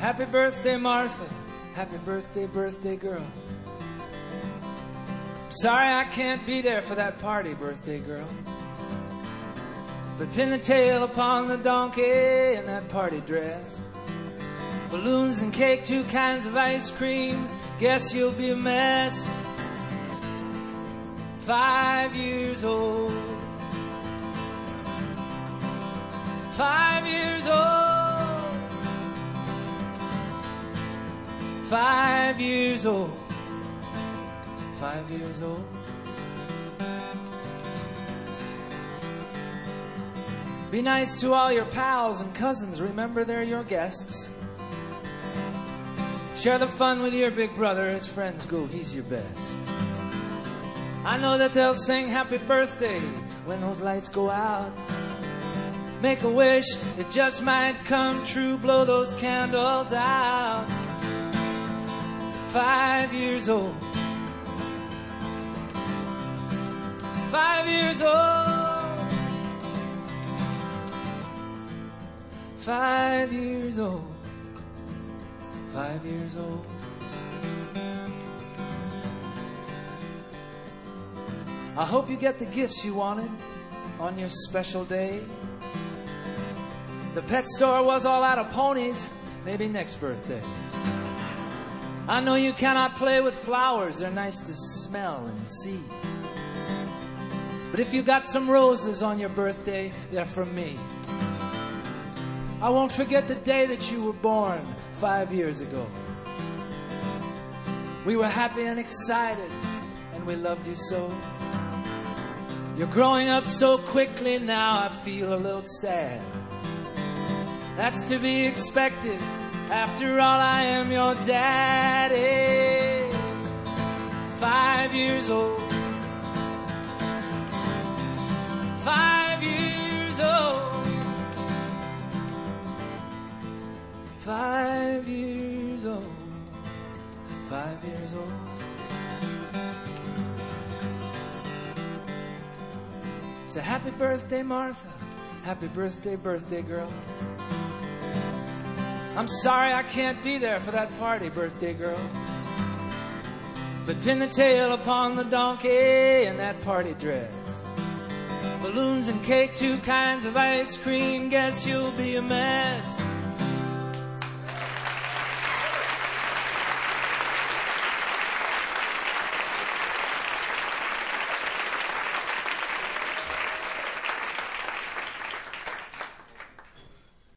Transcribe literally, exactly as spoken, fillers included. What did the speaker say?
Happy birthday, Martha. Happy birthday, birthday girl. Sorry I can't be there for that party, birthday girl. But pin the tail upon the donkey in that party dress. Balloons and cake, two kinds of ice cream. Guess you'll be a mess. Five years old. Five years old. Five years old. Five years old. Be nice to all your pals and cousins. Remember, they're your guests. Share the fun with your big brother. As friends go, he's your best. I know that they'll sing happy birthday when those lights go out. Make a wish, it just might come true. Blow those candles out. Five years old. Five years old. Five years old. Five years old. I hope you get the gifts you wanted on your special day. The pet store was all out of ponies. Maybe next birthday. I know you cannot play with flowers. They're nice to smell and see. But if you got some roses on your birthday, they're from me. I won't forget the day that you were born five years ago. We were happy and excited, and we loved you so. You're growing up so quickly now, I feel a little sad. That's to be expected. After all, I am your daddy. Five years old. Five years old. Five years old. Five years old. So happy birthday, Martha. Happy birthday, birthday girl. I'm sorry I can't be there for that party, birthday girl. But pin the tail upon the donkey in that party dress. Balloons and cake, two kinds of ice cream. Guess you'll be a mess.